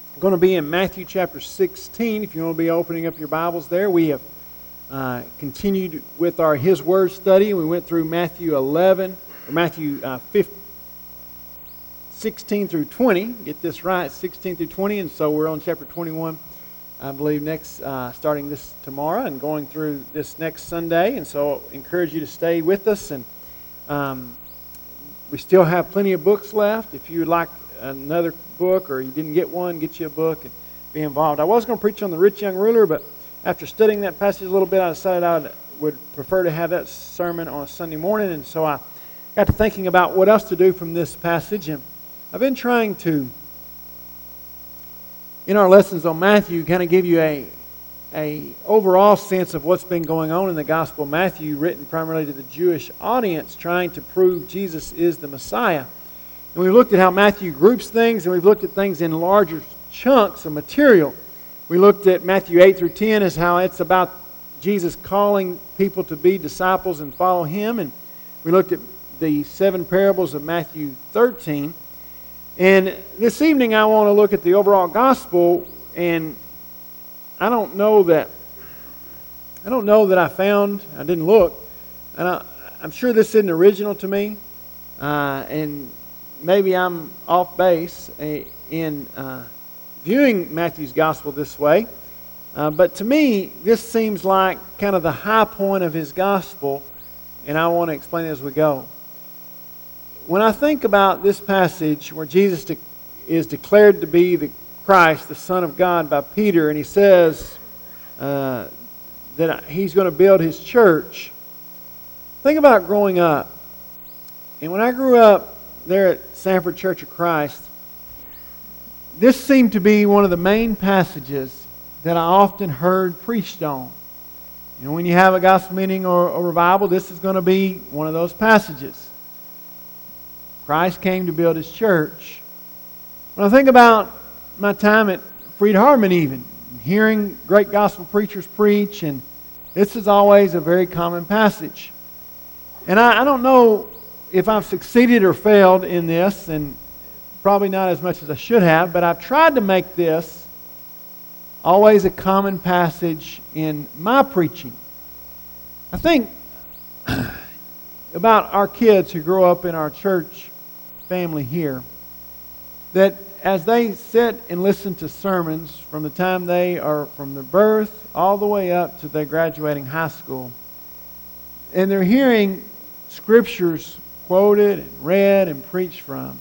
going to be in Matthew chapter 16. If you want to be opening up your Bibles there, we have continued with our His Word study. We went through Matthew 16 through 20. Get this right, 16 through 20. And so we're on chapter 21, I believe, next, starting this tomorrow and going through this next Sunday. And so I encourage you to stay with us. And we still have plenty of books left. If you would like another book or you didn't get one, get you a book and be involved. I was going to preach on the rich young ruler, but after studying that passage a little bit, I decided I would prefer to have that sermon on a Sunday morning. And so I got to thinking about what else to do from this passage. And I've been trying to, in our lessons on Matthew, kind of give you a overall sense of what's been going on in the Gospel of Matthew, written primarily to the Jewish audience, trying to prove Jesus is the Messiah. And we've looked at how Matthew groups things, and we've looked at things in larger chunks of material. We looked at Matthew 8 through 10 as how it's about Jesus calling people to be disciples and follow Him. And we looked at the 7 parables of Matthew 13. And this evening I want to look at the overall gospel, and I don't know that I didn't look, and I'm sure this isn't original to me, and maybe I'm off base in viewing Matthew's gospel this way, but to me this seems like kind of the high point of his gospel, and I want to explain it as we go. When I think about this passage where Jesus is declared to be the Christ, the Son of God, by Peter, and he says that he's going to build his church. Think about growing up. And when I grew up there at Sanford Church of Christ, this seemed to be one of the main passages that I often heard preached on. You know, when you have a gospel meeting or a revival, this is going to be one of those passages. Christ came to build His church. When I think about my time at Freed Hardeman even, hearing great gospel preachers preach, and this is always a very common passage. And I don't know if I've succeeded or failed in this, and probably not as much as I should have, but I've tried to make this always a common passage in my preaching. I think about our kids who grow up in our church family here, that as they sit and listen to sermons from the time they are from their birth all the way up to their graduating high school, and they're hearing scriptures quoted and read and preached from,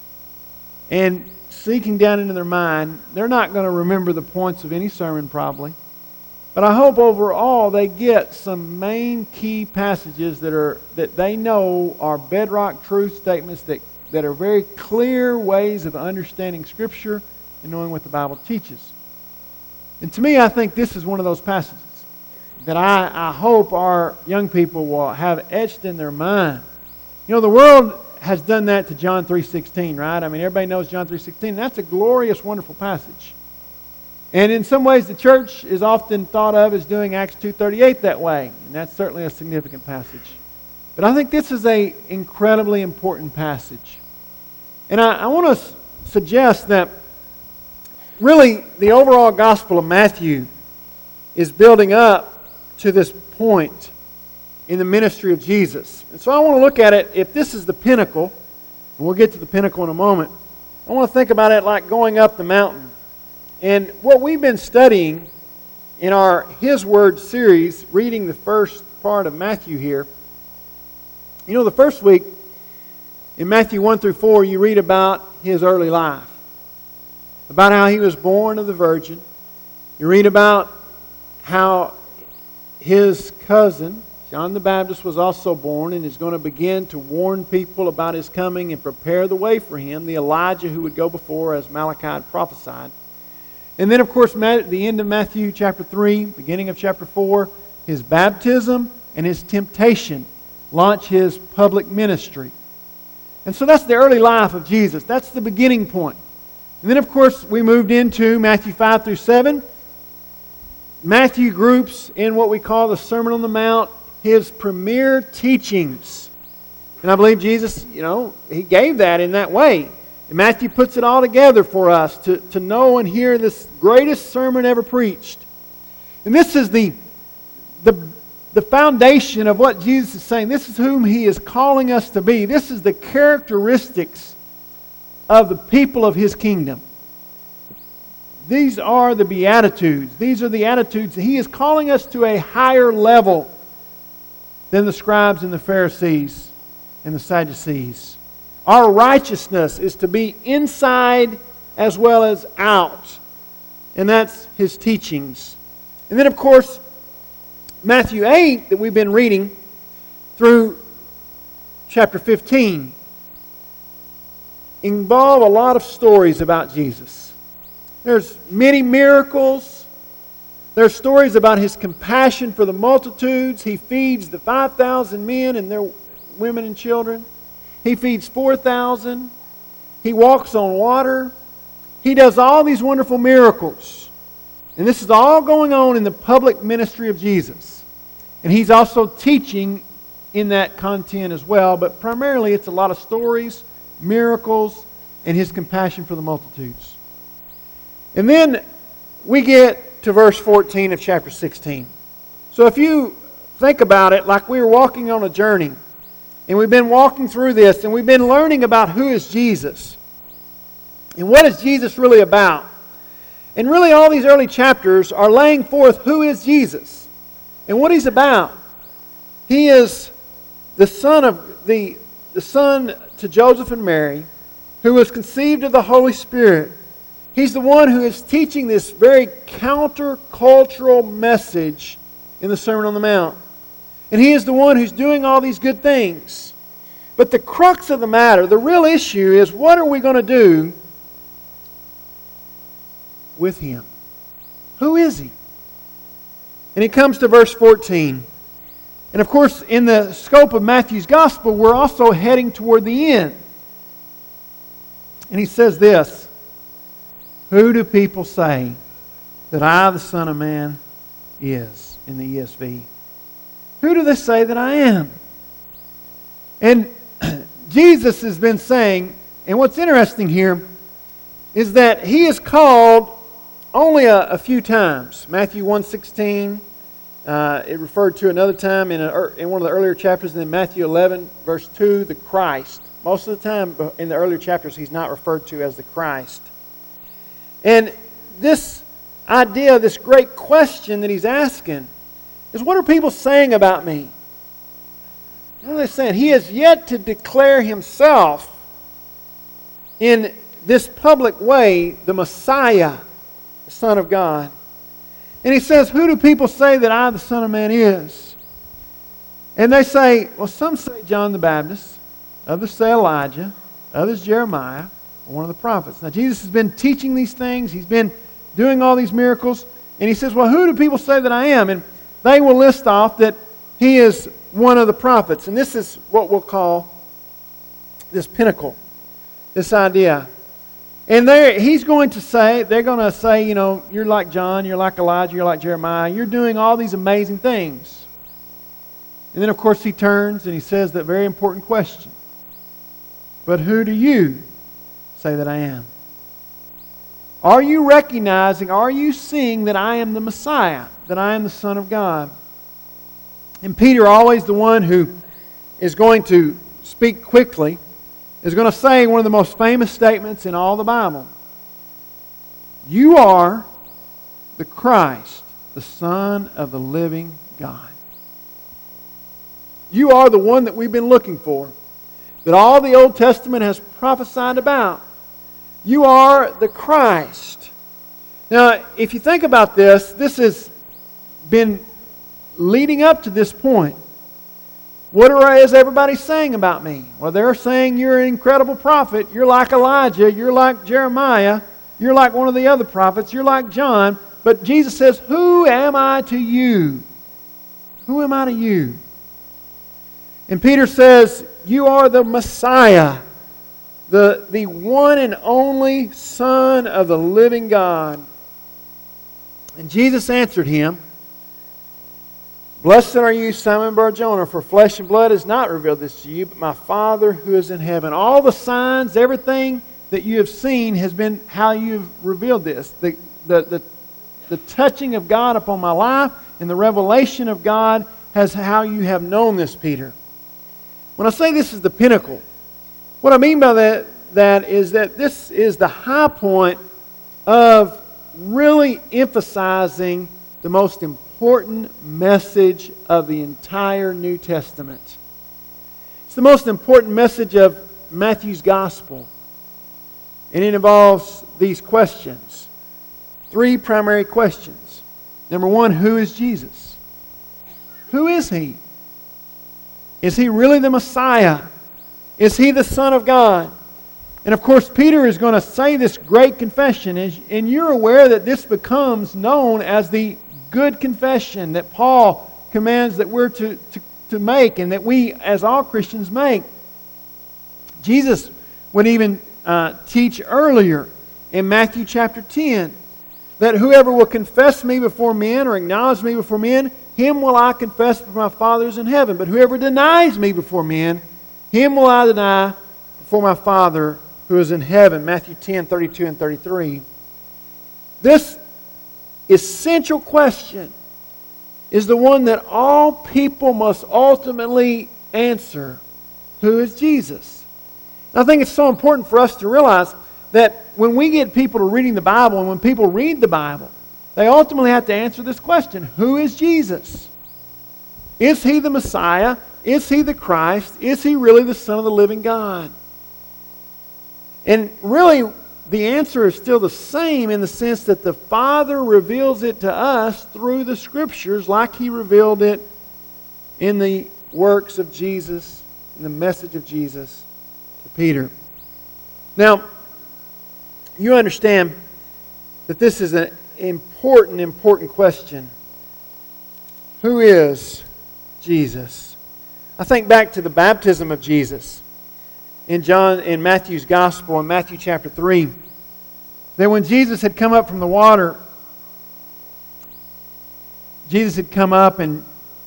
and seeking down into their mind, they're not going to remember the points of any sermon probably, but I hope overall they get some main key passages that they know are bedrock truth statements that are very clear ways of understanding Scripture and knowing what the Bible teaches. And to me, I think this is one of those passages that I hope our young people will have etched in their mind. You know, the world has done that to John 3:16, right? I mean, everybody knows John 3:16. That's a glorious, wonderful passage. And in some ways, the church is often thought of as doing Acts 2:38 that way. And that's certainly a significant passage. But I think this is an incredibly important passage. And I want to suggest that really the overall Gospel of Matthew is building up to this point in the ministry of Jesus. And so I want to look at it, if this is the pinnacle, and we'll get to the pinnacle in a moment, I want to think about it like going up the mountain. And what we've been studying in our His Word series, reading the first part of Matthew here, you know, the first week, in Matthew 1 through 4, you read about His early life, about how He was born of the Virgin. You read about how His cousin, John the Baptist, was also born and is going to begin to warn people about His coming and prepare the way for Him, the Elijah who would go before, as Malachi had prophesied. And then, of course, at the end of Matthew chapter 3, beginning of chapter 4, His baptism and His temptation launch His public ministry. And so that's the early life of Jesus. That's the beginning point. And then, of course, we moved into Matthew 5 through 7. Matthew groups in what we call the Sermon on the Mount His premier teachings. And I believe Jesus, He gave that in that way. And Matthew puts it all together for us to know and hear this greatest sermon ever preached. And this is the foundation of what Jesus is saying. This is whom He is calling us to be. This is the characteristics of the people of His kingdom. These are the Beatitudes. These are the attitudes. He is calling us to a higher level than the scribes and the Pharisees and the Sadducees. Our righteousness is to be inside as well as out. And that's His teachings. And then, of course, Matthew 8 that we've been reading through chapter 15 involve a lot of stories about Jesus. There's many miracles. There's stories about His compassion for the multitudes. He feeds the 5,000 men and their women and children. He feeds 4,000. He walks on water. He does all these wonderful miracles. And this is all going on in the public ministry of Jesus. And He's also teaching in that content as well. But primarily it's a lot of stories, miracles, and His compassion for the multitudes. And then we get to verse 14 of chapter 16. So if you think about it like we were walking on a journey, and we've been walking through this, and we've been learning about who is Jesus. And what is Jesus really about? And really all these early chapters are laying forth who is Jesus and what He's about. He is the son to Joseph and Mary, who was conceived of the Holy Spirit. He's the one who is teaching this very counter-cultural message in the Sermon on the Mount. And He is the one who's doing all these good things. But the crux of the matter, the real issue is, what are we going to do with Him? Who is He? And it comes to verse 14. And of course, in the scope of Matthew's Gospel, we're also heading toward the end. And he says this, "Who do people say that I, the Son of Man, is?" In the ESV. Who do they say that I am? And Jesus has been saying, and what's interesting here is that He is called only a few times. Matthew 1:16, it referred to another time in one of the earlier chapters, and then Matthew 11, verse 2, the Christ. Most of the time in the earlier chapters, He's not referred to as the Christ. And this idea, this great question that He's asking, is, what are people saying about me? What are they saying? He has yet to declare Himself in this public way the Messiah, the Son of God. And He says, who do people say that I, the Son of Man, is? And they say, well, some say John the Baptist, others say Elijah, others Jeremiah, or one of the prophets. Now Jesus has been teaching these things. He's been doing all these miracles. And He says, well, who do people say that I am? And they will list off that He is one of the prophets. And this is what we'll call this pinnacle, this idea. And He's going to say, they're going to say, you know, you're like John, you're like Elijah, you're like Jeremiah, you're doing all these amazing things. And then, of course, He turns and He says that very important question. But who do you say that I am? Are you recognizing, are you seeing that I am the Messiah, that I am the Son of God? And Peter, always the one who is going to speak quickly, is going to say one of the most famous statements in all the Bible. You are the Christ, the Son of the living God. You are the one that we've been looking for, that all the Old Testament has prophesied about. You are the Christ. Now, if you think about this, this has been leading up to this point. What is everybody saying about me? Well, they're saying you're an incredible prophet. You're like Elijah. You're like Jeremiah. You're like one of the other prophets. You're like John. But Jesus says, who am I to you? Who am I to you? And Peter says, you are the Messiah, the one and only Son of the living God. And Jesus answered him, Blessed are you, Simon Bar-Jonah, for flesh and blood has not revealed this to you, but my Father who is in heaven. All the signs, everything that you have seen has been how you've revealed this. The touching of God upon my life and the revelation of God has how you have known this, Peter. When I say this is the pinnacle, what I mean by that is that this is the high point of really emphasizing the most important message of the entire New Testament. It's the most important message of Matthew's Gospel. And it involves these questions. 3 primary questions. Number 1, who is Jesus? Who is He? Is He really the Messiah? Is He the Son of God? And of course, Peter is going to say this great confession. And you're aware that this becomes known as the good confession that Paul commands that we're to make and that we as all Christians make. Jesus would even teach earlier in Matthew chapter 10 that whoever will confess me before men or acknowledge me before men, him will I confess before my Father who is in heaven. But whoever denies me before men, him will I deny before my Father who is in heaven. Matthew 10, 32 and 33. This essential question is the one that all people must ultimately answer. Who is Jesus? And I think it's so important for us to realize that when we get people to reading the Bible and when people read the Bible, they ultimately have to answer this question. Who is Jesus? Is He the Messiah? Is He the Christ? Is He really the Son of the living God? And really, the answer is still the same in the sense that the Father reveals it to us through the Scriptures like He revealed it in the works of Jesus, in the message of Jesus to Peter. Now, you understand that this is an important question. Who is Jesus? I think back to the baptism of Jesus in Matthew's Gospel, in Matthew chapter 3. That when Jesus had come up from the water, Jesus had come up and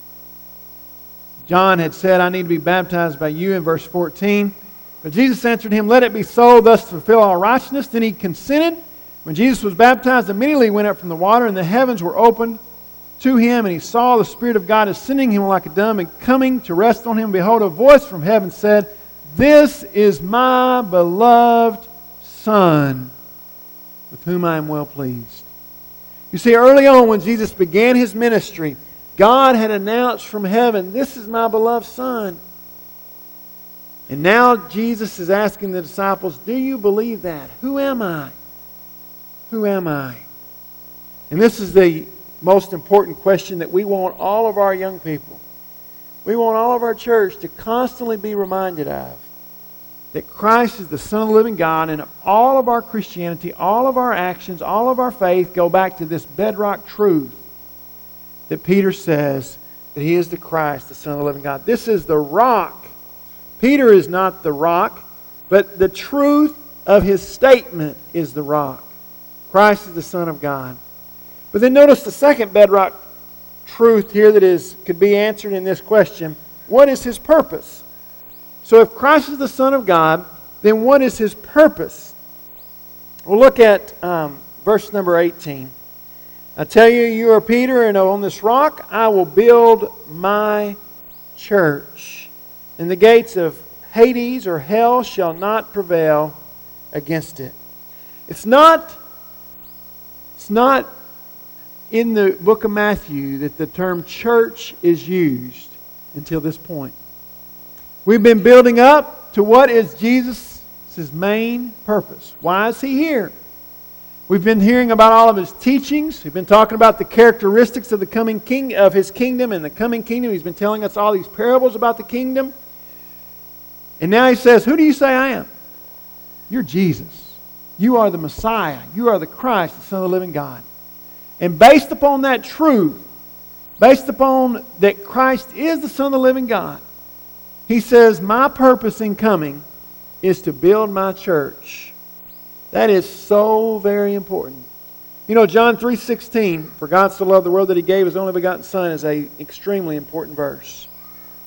John had said, I need to be baptized by you in verse 14. But Jesus answered him, let it be so, thus to fulfill all righteousness. Then he consented. When Jesus was baptized, immediately he went up from the water, and the heavens were opened to him, and he saw the Spirit of God ascending him like a dove and coming to rest on him. Behold, a voice from heaven said, this is my beloved Son, with whom I am well pleased. You see, early on when Jesus began His ministry, God had announced from heaven, this is my beloved Son. And now Jesus is asking the disciples, do you believe that? Who am I? Who am I? And this is the most important question that we want all of our young people, we want all of our church to constantly be reminded of. That Christ is the Son of the living God, and all of our Christianity, all of our actions, all of our faith go back to this bedrock truth that Peter says that He is the Christ, the Son of the living God. This is the rock. Peter is not the rock, but the truth of his statement is the rock. Christ is the Son of God. But then notice the second bedrock truth here that could be answered in this question. What is His purpose? So if Christ is the Son of God, then what is His purpose? We'll look at verse number 18. I tell you, you are Peter, and on this rock I will build my church. And the gates of Hades or hell shall not prevail against it. It's not in the book of Matthew that the term church is used until this point. We've been building up to what is Jesus' main purpose. Why is He here? We've been hearing about all of His teachings. We've been talking about the characteristics of the coming king of His kingdom and the coming kingdom. He's been telling us all these parables about the kingdom. And now He says, who do you say I am? You're Jesus. You are the Messiah. You are the Christ, the Son of the living God. And based upon that truth, based upon that Christ is the Son of the living God, He says, my purpose in coming is to build my church. That is so very important. You know, John 3:16, for God so loved the world that He gave His only begotten Son, is an extremely important verse.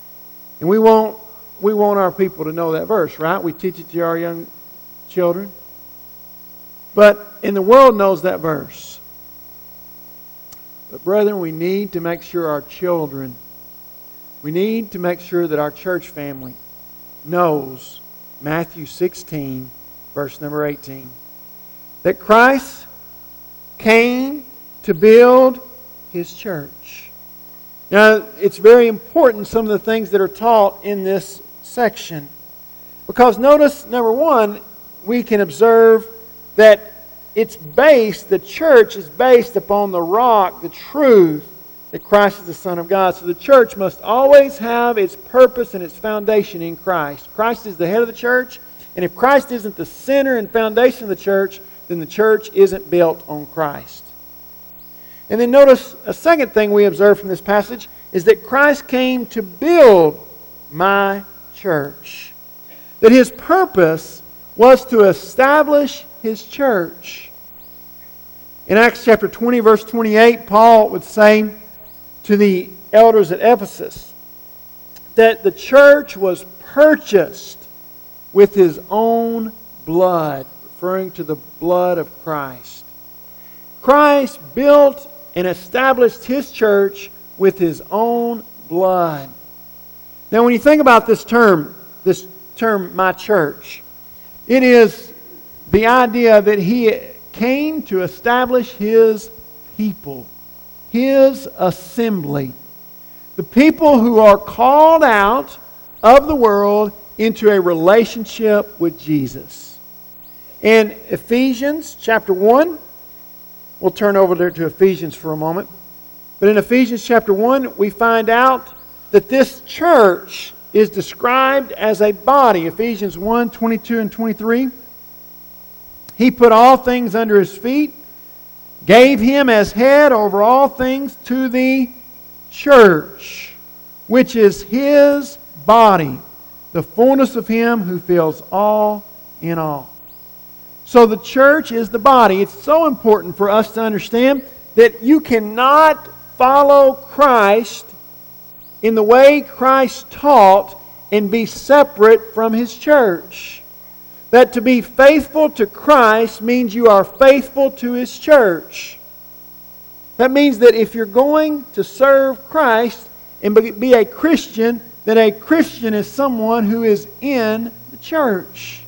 And we want our people to know that verse, right? We teach it to our young children. And the world knows that verse. But brethren, we need to make sure our children, we need to make sure that our church family knows Matthew 16, verse number 18. That Christ came to build His church. Now, it's very important, some of the things that are taught in this section. Because notice, number one, we can observe that the church is based upon the rock, the truth, that Christ is the Son of God. So the church must always have its purpose and its foundation in Christ. Christ is the head of the church, and if Christ isn't the center and foundation of the church, then the church isn't built on Christ. And then notice a second thing we observe from this passage is that Christ came to build my church. That His purpose was to establish His church. In Acts chapter 20, verse 28, Paul would say to the elders at Ephesus that the church was purchased with His own blood, referring to the blood of Christ. Christ built and established His church with His own blood. Now when you think about this term, my church, it is the idea that He came to establish His people, His assembly. The people who are called out of the world into a relationship with Jesus. In Ephesians chapter 1, we'll turn over there to Ephesians for a moment. But in Ephesians chapter 1, we find out that this church is described as a body. Ephesians 1, 22 and 23. He put all things under His feet, gave Him as head over all things to the church, which is His body, the fullness of Him who fills all in all. So the church is the body. It's so important for us to understand that you cannot follow Christ in the way Christ taught and be separate from His church. That to be faithful to Christ means you are faithful to His church. That means that if you're going to serve Christ and be a Christian, then a Christian is someone who is in the church.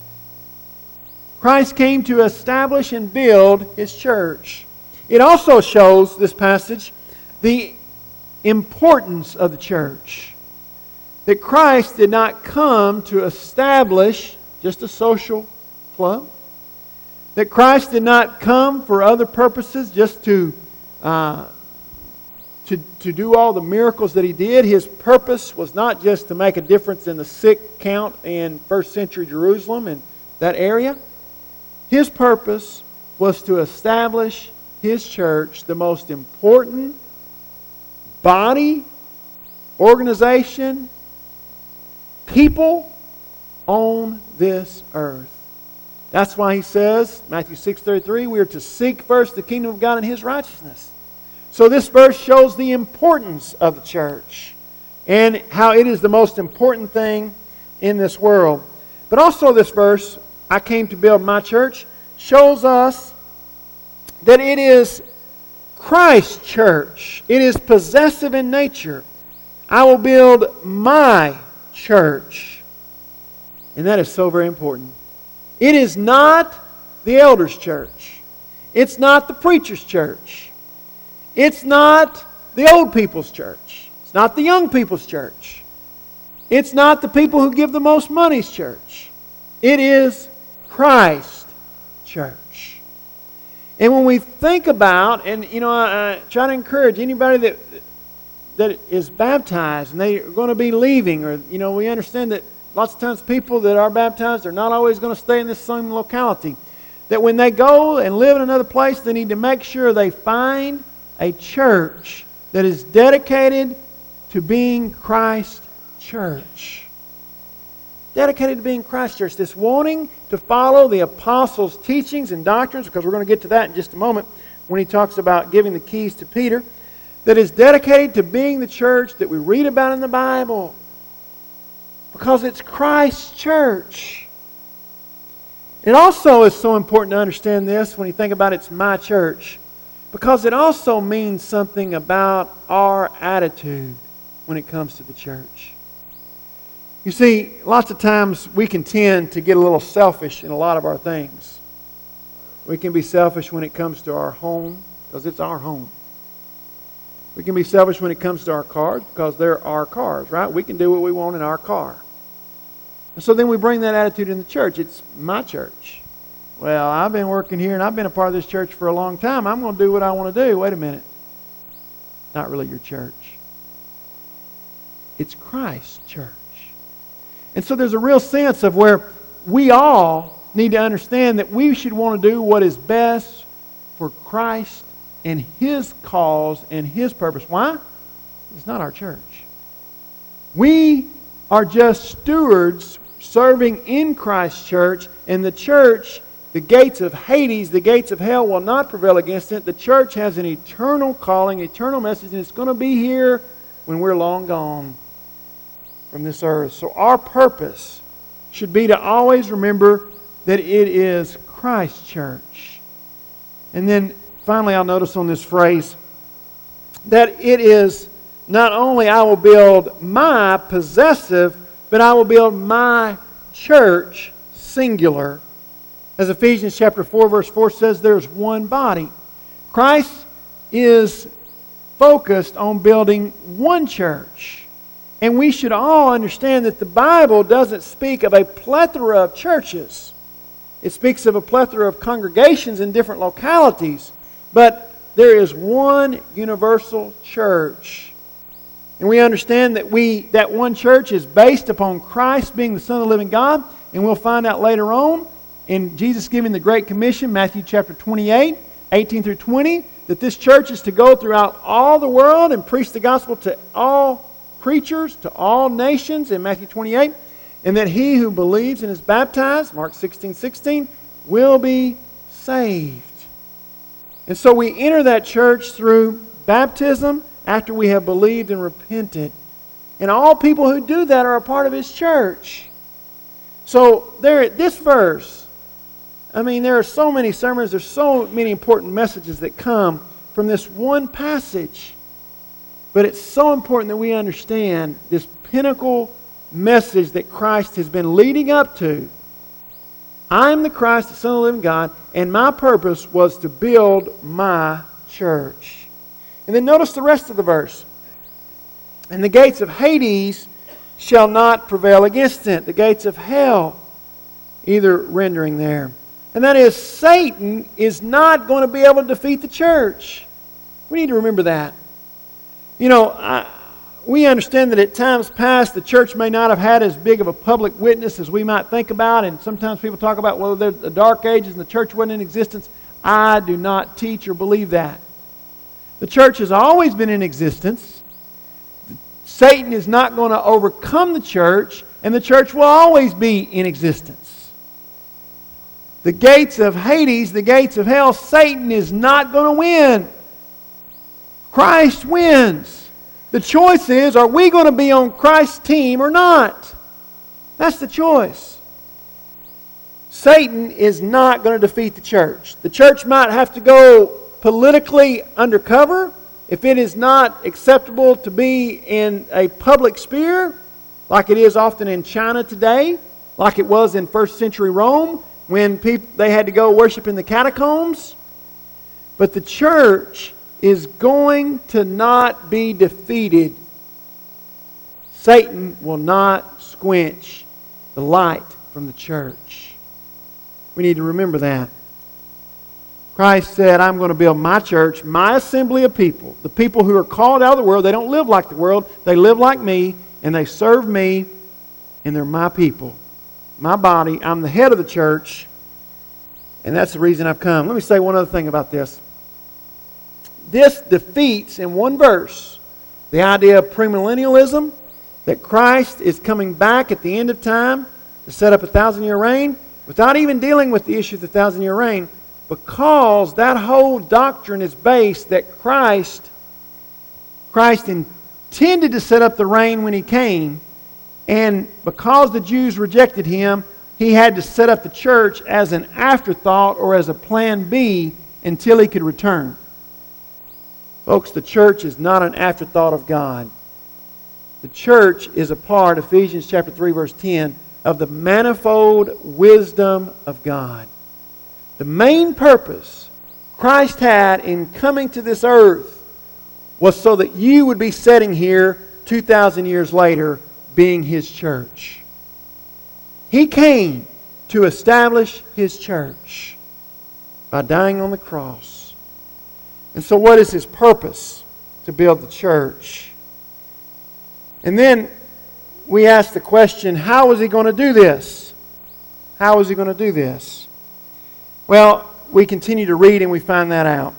Christ came to establish and build His church. It also shows, this passage, the importance of the church. That Christ did not come to establish just a social club. That Christ did not come for other purposes, just to do all the miracles that He did. His purpose was not just to make a difference in the sick count in first century Jerusalem and that area. His purpose was to establish His church, the most important body, organization, people on this earth. That's why He says, Matthew 6:33, we are to seek first the kingdom of God and His righteousness. So this verse shows the importance of the church and how it is the most important thing in this world. But also this verse, I came to build my church, shows us that it is Christ's church. It is possessive in nature. I will build my church. And that is so very important. It is not the elders' church. It's not the preacher's church. It's not the old people's church. It's not the young people's church. It's not the people who give the most money's church. It is Christ's church. And when we think about, and I try to encourage anybody that is baptized and they are going to be leaving, or we understand that lots of times people that are baptized are not always going to stay in this same locality. That when they go and live in another place, they need to make sure they find a church that is dedicated to being Christ's church. Dedicated to being Christ's church. This wanting to follow the apostles' teachings and doctrines, because we're going to get to that in just a moment when he talks about giving the keys to Peter. That is dedicated to being the church that we read about in the Bible. Because it's Christ's church. It also is so important to understand this when you think about it's my church, because it also means something about our attitude when it comes to the church. You see, lots of times we can tend to get a little selfish in a lot of our things. We can be selfish when it comes to our home, because it's our home. We can be selfish when it comes to our cars, because they're our cars, right? We can do what we want in our car. And so then we bring that attitude in the church. It's my church. Well, I've been working here and I've been a part of this church for a long time. I'm going to do what I want to do. Wait a minute. Not really your church. It's Christ's church. And so there's a real sense of where we all need to understand that we should want to do what is best for Christ and His cause and His purpose. Why? It's not our church. We are just stewards serving in Christ's church, and the church, the gates of Hades, the gates of hell will not prevail against it. The church has an eternal calling, eternal message, and it's going to be here when we're long gone from this earth. So our purpose should be to always remember that it is Christ's church. And then finally I'll notice on this phrase that it is not only I will build my possessive, but I will build my church, singular. As Ephesians chapter 4 verse 4 says, there's one body. Christ is focused on building one church. And we should all understand that the Bible doesn't speak of a plethora of churches. It speaks of a plethora of congregations in different localities. But there is one universal church. And we understand that that one church is based upon Christ being the Son of the living God. And we'll find out later on in Jesus giving the Great Commission, Matthew chapter 28, 18 through 20, that this church is to go throughout all the world and preach the gospel to all creatures, to all nations in Matthew 28. And that he who believes and is baptized, Mark 16:16, will be saved. And so we enter that church through baptism after we have believed and repented. And all people who do that are a part of His church. So this verse, there are so many sermons, there's so many important messages that come from this one passage. But it's so important that we understand this pinnacle message that Christ has been leading up to. I am the Christ, the Son of the living God, and my purpose was to build my church. And then notice the rest of the verse. And the gates of Hades shall not prevail against it. The gates of hell, either rendering there. And that is, Satan is not going to be able to defeat the church. We need to remember that. We understand that at times past the church may not have had as big of a public witness as we might think about. And sometimes people talk about, well, there's the dark ages and the church wasn't in existence. I do not teach or believe that. The church has always been in existence. Satan is not going to overcome the church, and the church will always be in existence. The gates of Hades, the gates of hell, Satan is not going to win. Christ wins. The choice is, are we going to be on Christ's team or not? That's the choice. Satan is not going to defeat the church. The church might have to go politically undercover if it is not acceptable to be in a public sphere, like it is often in China today, like it was in first century Rome when they had to go worship in the catacombs. But the church is going to not be defeated. Satan will not squelch the light from the church. We need to remember that. Christ said, I'm going to build my church, my assembly of people. The people who are called out of the world. They don't live like the world. They live like me, and they serve me, and they're my people. My body. I'm the head of the church, and that's the reason I've come. Let me say one other thing about this. This defeats, in one verse, the idea of premillennialism, that Christ is coming back at the end of time to set up a 1,000-year reign, without even dealing with the issue of the 1,000-year reign, because that whole doctrine is based that Christ intended to set up the reign when He came, and because the Jews rejected Him, he had to set up the church as an afterthought or as a plan B until he could return. Folks, the church is not an afterthought of God. The church is a part, Ephesians chapter 3, verse 10, of the manifold wisdom of God. The main purpose Christ had in coming to this earth was so that you would be sitting here 2,000 years later being His church. He came to establish His church by dying on the cross. And so what is His purpose? To build the church. And then we ask the question, how is He going to do this? How is He going to do this? Well, we continue to read and we find that out.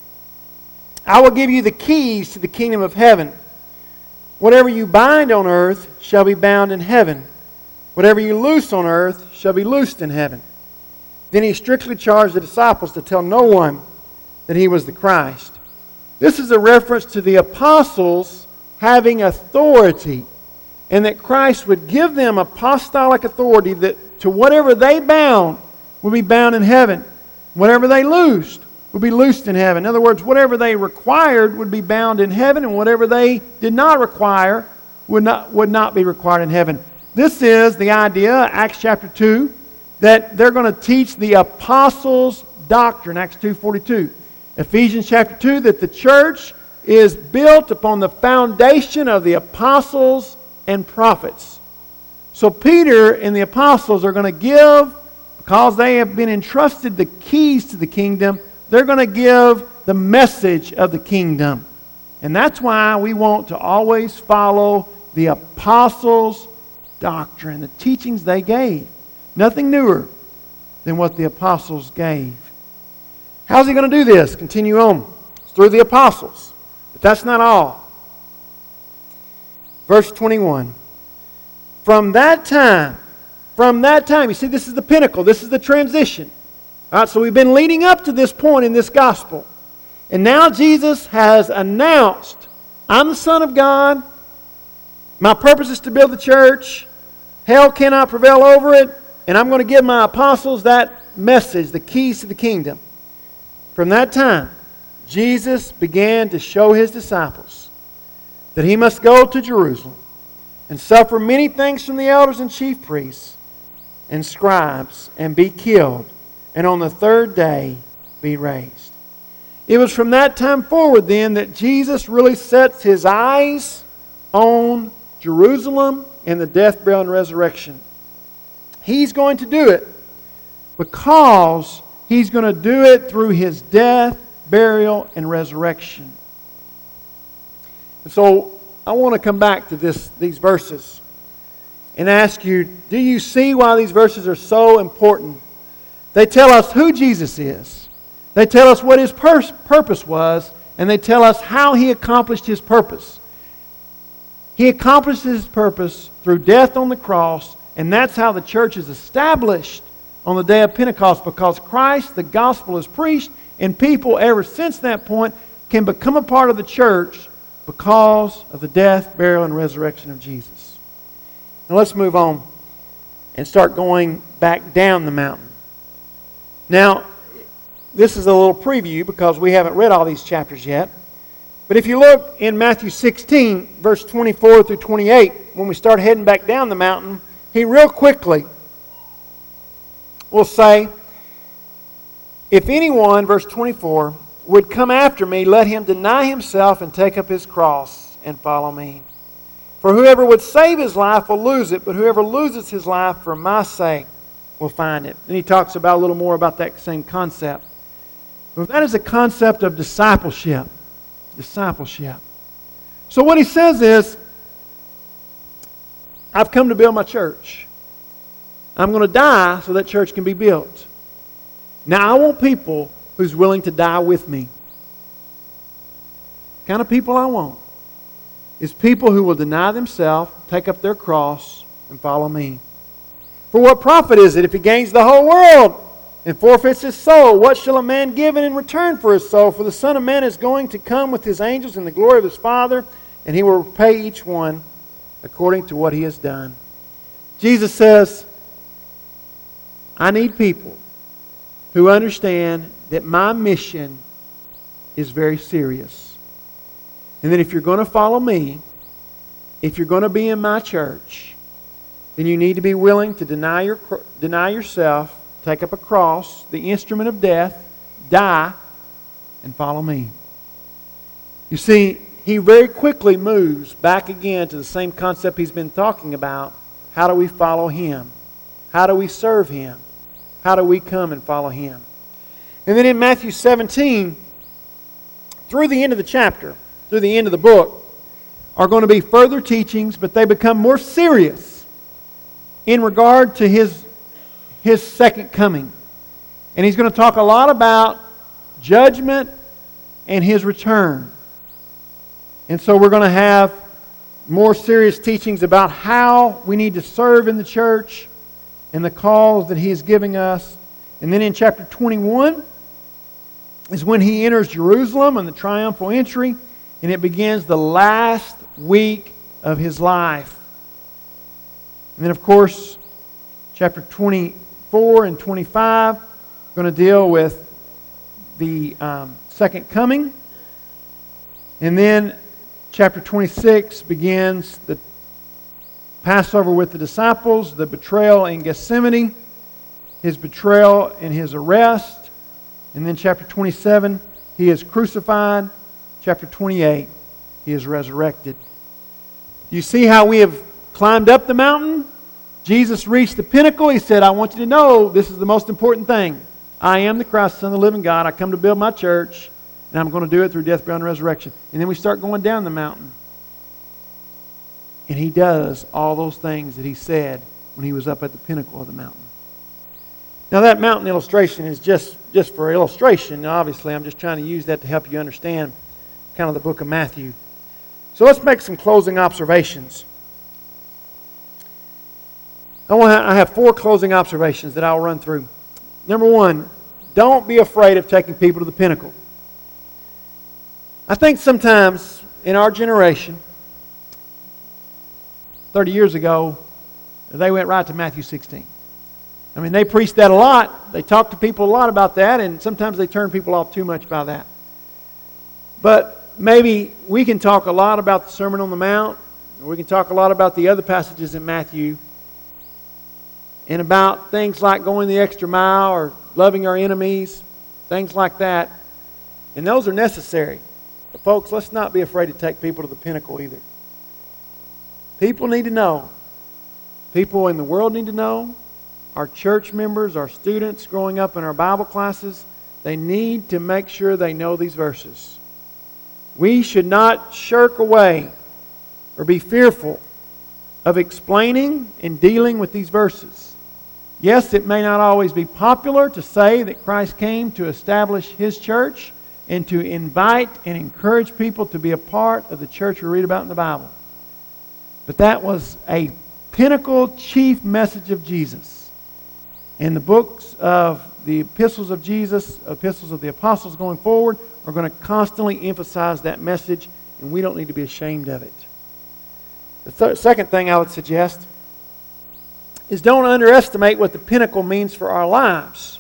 I will give you the keys to the kingdom of heaven. Whatever you bind on earth shall be bound in heaven. Whatever you loose on earth shall be loosed in heaven. Then He strictly charged the disciples to tell no one that He was the Christ. This is a reference to the apostles having authority, and that Christ would give them apostolic authority that to whatever they bound would be bound in heaven. Whatever they loosed would be loosed in heaven. In other words, whatever they required would be bound in heaven, and whatever they did not require would not be required in heaven. This is the idea, Acts chapter 2, that they're going to teach the apostles' doctrine, Acts 2:42. Ephesians chapter 2, that the church is built upon the foundation of the apostles and prophets. So Peter and the apostles are going to give, because they have been entrusted the keys to the kingdom, they're going to give the message of the kingdom. And that's why we want to always follow the apostles' doctrine, the teachings they gave. Nothing newer than what the apostles gave. How's He going to do this? Continue on. It's through the apostles. But that's not all. Verse 21. From that time, you see, this is the pinnacle. This is the transition. All right, so we've been leading up to this point in this gospel. And now Jesus has announced, I'm the Son of God. My purpose is to build the church. Hell cannot prevail over it. And I'm going to give my apostles that message, the keys to the kingdom. From that time, Jesus began to show His disciples that He must go to Jerusalem and suffer many things from the elders and chief priests and scribes and be killed, and on the third day be raised. It was from that time forward then that Jesus really sets His eyes on Jerusalem and the death, burial, and resurrection. He's going to do it because He's going to do it through His death, burial, and resurrection. And so I want to come back to these verses and ask you, do you see why these verses are so important? They tell us who Jesus is. They tell us what His purpose was, and they tell us how He accomplished His purpose. He accomplished His purpose through death on the cross, and that's how the church is established on the day of Pentecost, because Christ, the gospel, is preached, and people ever since that point can become a part of the church because of the death, burial, and resurrection of Jesus. Now let's move on and start going back down the mountain. Now, this is a little preview because we haven't read all these chapters yet. But if you look in Matthew 16, verse 24 through 28, when we start heading back down the mountain, He real quickly will say, if anyone, verse 24, would come after me, let him deny himself and take up his cross and follow me. For whoever would save his life will lose it, but whoever loses his life for my sake will find it. And he talks about a little more about that same concept. But that is a concept of discipleship. Discipleship. So what he says is, I've come to build my church. I'm going to die so that church can be built. Now I want people who's willing to die with me. The kind of people I want is people who will deny themselves, take up their cross, and follow me. For what profit is it if he gains the whole world and forfeits his soul? What shall a man give in return for his soul? For the Son of Man is going to come with His angels in the glory of His Father, and He will repay each one according to what he has done. Jesus says, I need people who understand that my mission is very serious. And that if you're going to follow me, if you're going to be in my church, then you need to be willing to deny yourself, take up a cross, the instrument of death, die, and follow me. You see, he very quickly moves back again to the same concept he's been talking about. How do we follow him? How do we serve him? How do we come and follow him? And then in Matthew 17, through the end of the chapter, through the end of the book, are going to be further teachings, but they become more serious in regard to his second coming. And he's going to talk a lot about judgment and his return. And so we're going to have more serious teachings about how we need to serve in the church and the calls that he is giving us. And then in chapter 21 is when he enters Jerusalem and the triumphal entry, and it begins the last week of his life. And then, of course, chapter 24 and 25 are going to deal with the second coming. And then chapter 26 begins the Passover with the disciples, the betrayal in Gethsemane, his betrayal and his arrest. And then chapter 27, he is crucified. Chapter 28, he is resurrected. Do you see how we have climbed up the mountain? Jesus reached the pinnacle. He said, I want you to know this is the most important thing. I am the Christ, Son of the living God. I come to build my church, and I'm going to do it through death, burial, and resurrection. And then we start going down the mountain. And he does all those things that he said when he was up at the pinnacle of the mountain. Now that mountain illustration is just for illustration. Now, obviously, I'm just trying to use that to help you understand kind of the book of Matthew. So let's make some closing observations. I have 4 closing observations that I'll run through. Number 1, don't be afraid of taking people to the pinnacle. I think sometimes in our generation, 30 years ago, they went right to Matthew 16. I mean, they preached that a lot. They talked to people a lot about that, and sometimes they turned people off too much by that. But maybe we can talk a lot about the Sermon on the Mount, or we can talk a lot about the other passages in Matthew, and about things like going the extra mile or loving our enemies, things like that. And those are necessary. But folks, let's not be afraid to take people to the pinnacle either. People need to know. People in the world need to know. Our church members, our students growing up in our Bible classes, they need to make sure they know these verses. We should not shirk away or be fearful of explaining and dealing with these verses. Yes, it may not always be popular to say that Christ came to establish His church and to invite and encourage people to be a part of the church we read about in the Bible. But that was a pinnacle chief message of Jesus. And the books of the epistles of Jesus, epistles of the apostles going forward, are going to constantly emphasize that message, and we don't need to be ashamed of it. The second thing I would suggest is don't underestimate what the pinnacle means for our lives.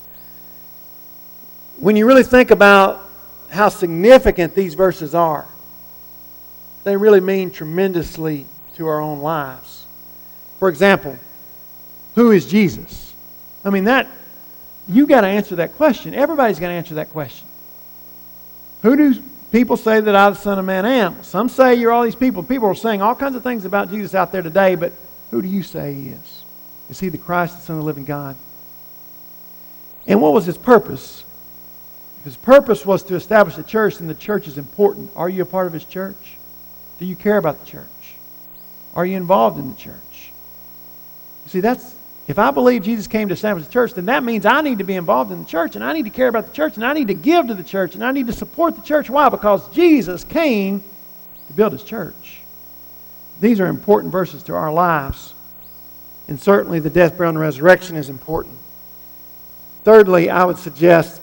When you really think about how significant these verses are, they really mean tremendously to our own lives. For example, who is Jesus? I mean, you got to answer that question. Everybody's got to answer that question. Who do people say that I, the Son of Man, am? Some say you're all these people. People are saying all kinds of things about Jesus out there today, but who do you say He is? Is He the Christ, the Son of the living God? And what was His purpose? His purpose was to establish a church, and the church is important. Are you a part of His church? Do you care about the church? Are you involved in the church? You see, if I believe Jesus came to establish the church, then that means I need to be involved in the church, and I need to care about the church, and I need to give to the church, and I need to support the church. Why? Because Jesus came to build His church. These are important verses to our lives. And certainly the death, burial, and resurrection is important. Thirdly, I would suggest,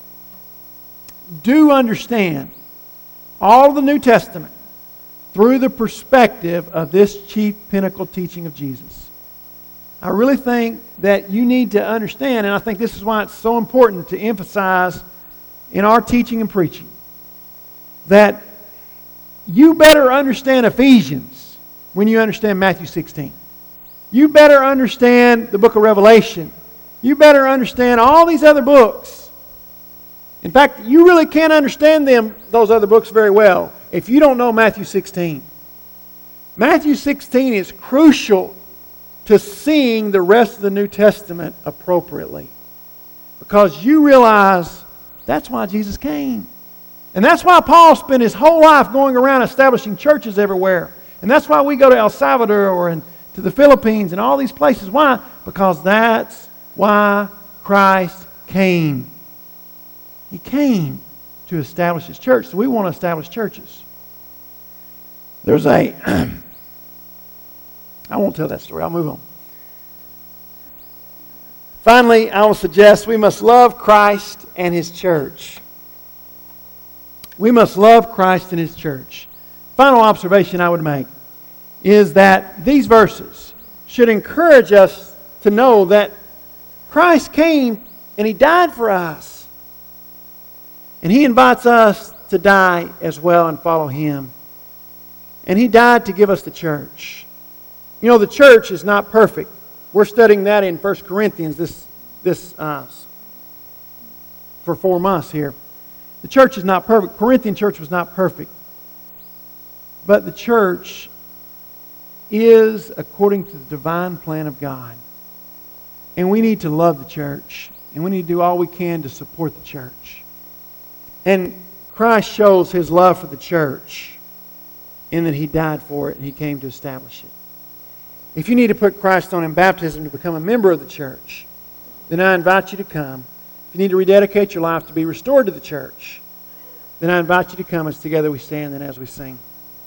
do understand all of the New Testament through the perspective of this chief pinnacle teaching of Jesus. I really think that you need to understand, and I think this is why it's so important to emphasize in our teaching and preaching, that you better understand Ephesians when you understand Matthew 16. You better understand the book of Revelation. You better understand all these other books. In fact, you really can't understand those other books very well if you don't know Matthew 16. Matthew 16 is crucial to seeing the rest of the New Testament appropriately. Because you realize that's why Jesus came. And that's why Paul spent his whole life going around establishing churches everywhere. And that's why we go to El Salvador and to the Philippines and all these places. Why? Because that's why Christ came. He came to establish His church. So we want to establish churches. There's a... I won't tell that story. I'll move on. Finally, I will suggest we must love Christ and His church. We must love Christ and His church. Final observation I would make is that these verses should encourage us to know that Christ came and He died for us. And He invites us to die as well and follow Him. And He died to give us the church. You know, the church is not perfect. We're studying that in 1 Corinthians for 4 months here. The church is not perfect. Corinthian church was not perfect. But the church is according to the divine plan of God. And we need to love the church. And we need to do all we can to support the church. And Christ shows His love for the church in that He died for it and He came to establish it. If you need to put Christ on in baptism to become a member of the church, then I invite you to come. If you need to rededicate your life to be restored to the church, then I invite you to come as together we stand and as we sing.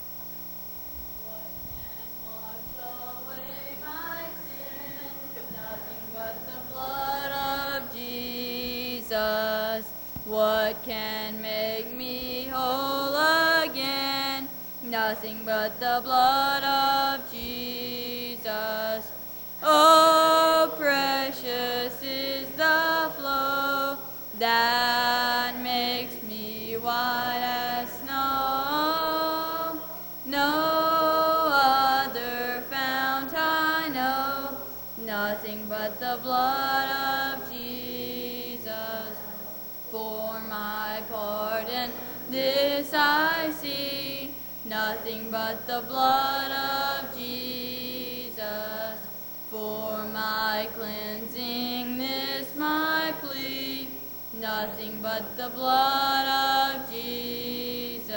What can make me whole again? Nothing but the blood of Jesus. Oh, precious is the flow that makes me white as snow. No other fount I know, nothing but the blood of Jesus. For my pardon, this I see, nothing but the blood of Jesus. For my cleansing, this my plea, nothing but the blood of Jesus.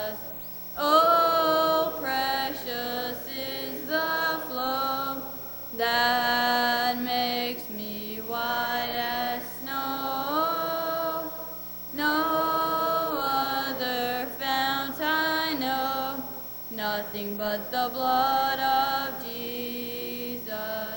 Oh, precious is the flow that makes me white as snow. No other fount I know, nothing but the blood of Jesus.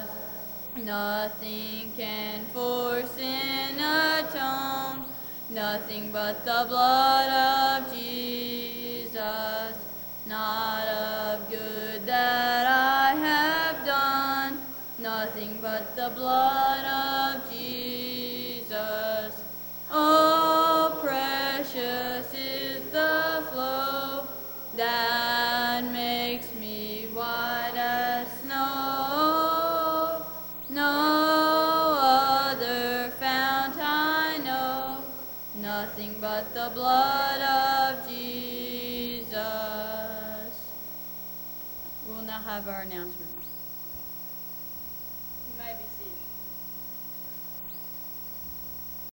Nothing can for sin atone, nothing but the blood of Jesus. Not of good that I have done, nothing but the blood of Jesus. Oh, precious is the flow that makes me white as snow. No other fount I know, nothing but the blood of Jesus. We'll now have our announcements. You may be seated.